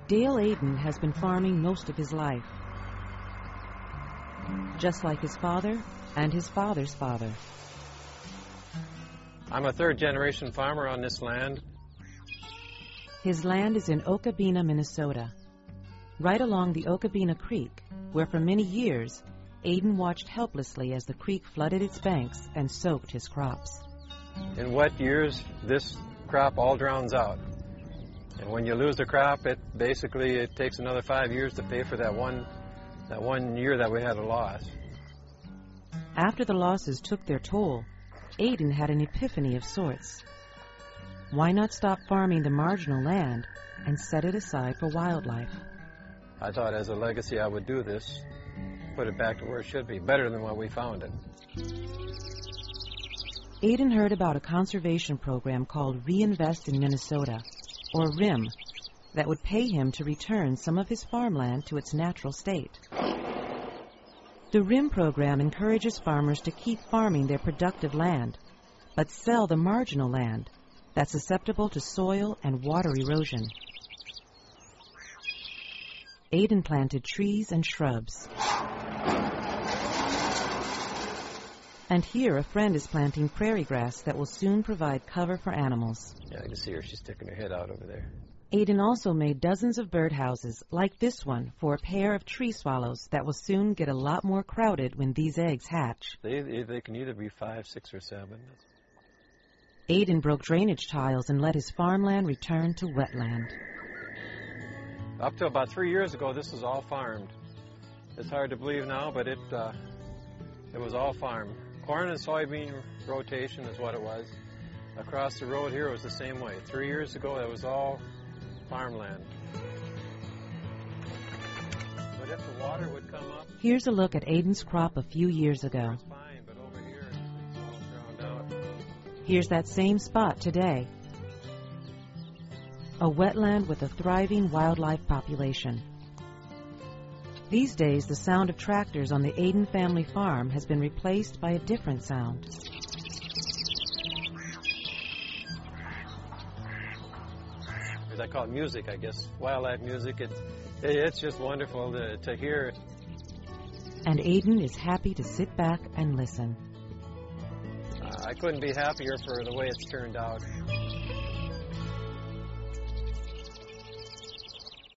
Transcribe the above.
Dale Aden has been farming most of his life, just like his father and his father's father. I'm a third-generation farmer on this land. His land is in Okabena, Minnesota, right along the Okabena Creek, where for many years Aden watched helplessly as the creek flooded its banks and soaked his crops. In wet years, this crop all drowns out. And when you lose the crop, it takes another 5 years to pay for that one year that we had a loss. After the losses took their toll, Aden had an epiphany of sorts. Why not stop farming the marginal land and set it aside for wildlife? I thought as a legacy I would do this, put it back to where it should be, better than what we found it. Aden heard about a conservation program called Reinvest in Minnesota, or RIM, that would pay him to return some of his farmland to its natural state. The RIM program encourages farmers to keep farming their productive land, but sell the marginal land that's susceptible to soil and water erosion. Aden planted trees and shrubs. And here a friend is planting prairie grass that will soon provide cover for animals. Yeah, I can see her. She's sticking her head out over there. Aden also made dozens of birdhouses, like this one, for a pair of tree swallows that will soon get a lot more crowded when these eggs hatch. They can either be 5, 6, or 7. Aden broke drainage tiles and let his farmland return to wetland. Up to about 3 years ago, this was all farmed. It's hard to believe now, but it was all farmed. Corn and soybean rotation is what it was. Across the road here it was the same way. 3 years ago it was all farmland. But if the water would come up... Here's a look at Aden's crop a few years ago. It's fine, but over here it's all drowned out. Here's that same spot today. A wetland with a thriving wildlife population. These days, the sound of tractors on the Aden family farm has been replaced by a different sound. I call it music, I guess. Wildlife music. It's just wonderful to hear. And Aden is happy to sit back and listen. I couldn't be happier for the way it's turned out.